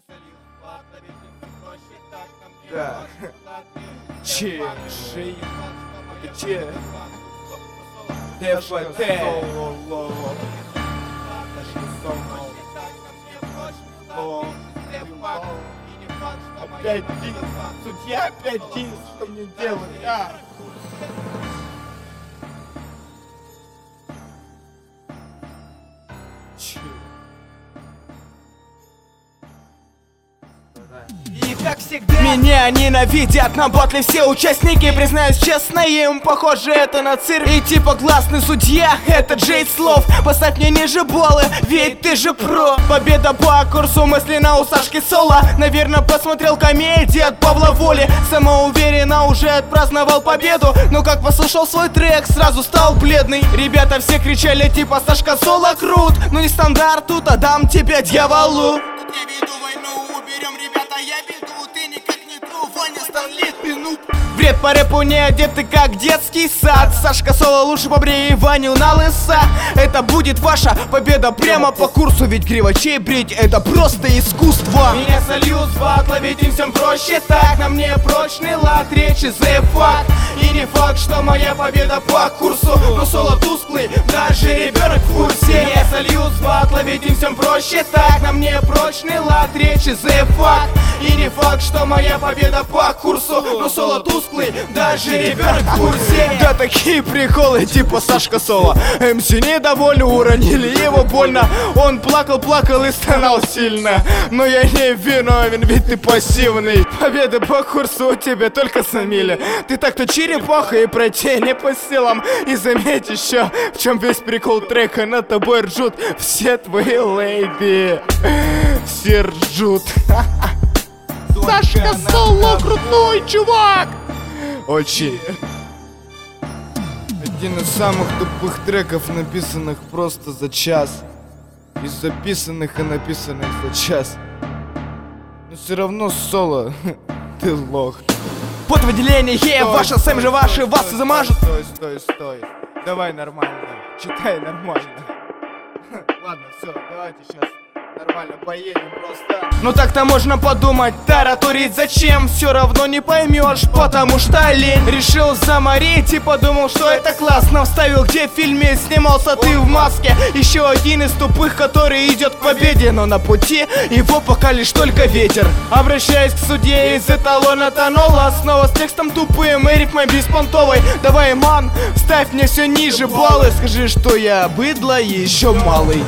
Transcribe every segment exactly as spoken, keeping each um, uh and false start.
Да. Че, Жи, Че, ДФТ. Опять дис, судья опять дис, что мне делать, а? Че? И как всегда меня ненавидят на батле все участники. Признаюсь честно, им похоже это на цирк. И типа классный судья, это Джей Слов. Поставь мне ниже баллы, ведь ты же про. Победа по курсу мысленно у Сашки Соло. Наверное, посмотрел комедии от Павла Воли. Самоуверенно уже отпраздновал победу. Но как послушал свой трек, сразу стал бледный. Ребята все кричали типа Сашка Соло крут. Но не стандарт, тут отдам тебя дьяволу. Тут я веду войну, уберем, ребята, я веду. Ты никак не тру, Ваня Старлит, ты нуб. Вред по рэпу не одеты, как детский сад. Сашка Соло лучше побрей Ваню на лыса. Это будет ваша победа прямо по курсу. Ведь кривачей брить это просто искусство. Меня сольют с батла, ведь им всем проще так. На мне прочный лад речи за факт. И не факт, что моя победа по курсу. Но Соло тусклый, даже ребенок в курсе. Меня сольют с батла, ведь им всем проще так. На мне прочный лад речи за факт. И не факт, что моя победа по курсу. Но Соло тусклый, даже ребенок в курсе. Да такие приколы типа Сашка Соло. МС недовольны, уронили его больно. Он плакал, плакал и стонал сильно. Но я не виновен, ведь ты пассивный. Победы по курсу у тебя только самили. Ты так-то черепаха и пройти не по силам. И заметь еще, в чем весь прикол трека. Над тобой ржут все твои лейди. Все ржут. Сашка Соло крутой чувак. Очень. Один из самых тупых треков, написанных просто за час. И записанных и написанных за час. Но все равно Соло, ты лох. Под выделение, е, ваша сэм же ваши, вас замажут. Стой, стой, стой. Давай нормально, читай нормально. Ладно, все, давайте сейчас нормально поедем просто. Ну так-то можно подумать, тараторить зачем? Все равно не поймешь, потому что лень. Решил заморить и подумал, что это классно. Вставил, где в фильме снимался ты в маске. Еще один из тупых, который идет к победе. Но на пути его пока лишь только ветер. Обращаясь к судье из эталона Танола. Снова с текстом тупым и рифмой беспонтовой. Давай, ман, ставь мне все ниже баллы. Скажи, что я быдло и еще малый.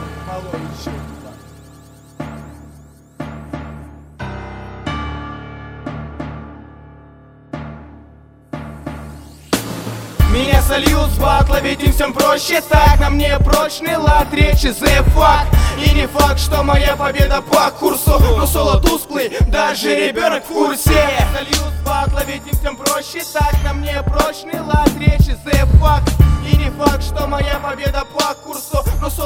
Меня сольют с батла, ведь им всем проще так. На мне прочный лад речи за факт. И не факт, что моя победа по курсу. Но Соло тусклый, даже ребенок в курсе. Меня сольют с батла, ведь им всем проще так. На мне прочный лад речи за факт. И не факт, что моя победа по курсу. Но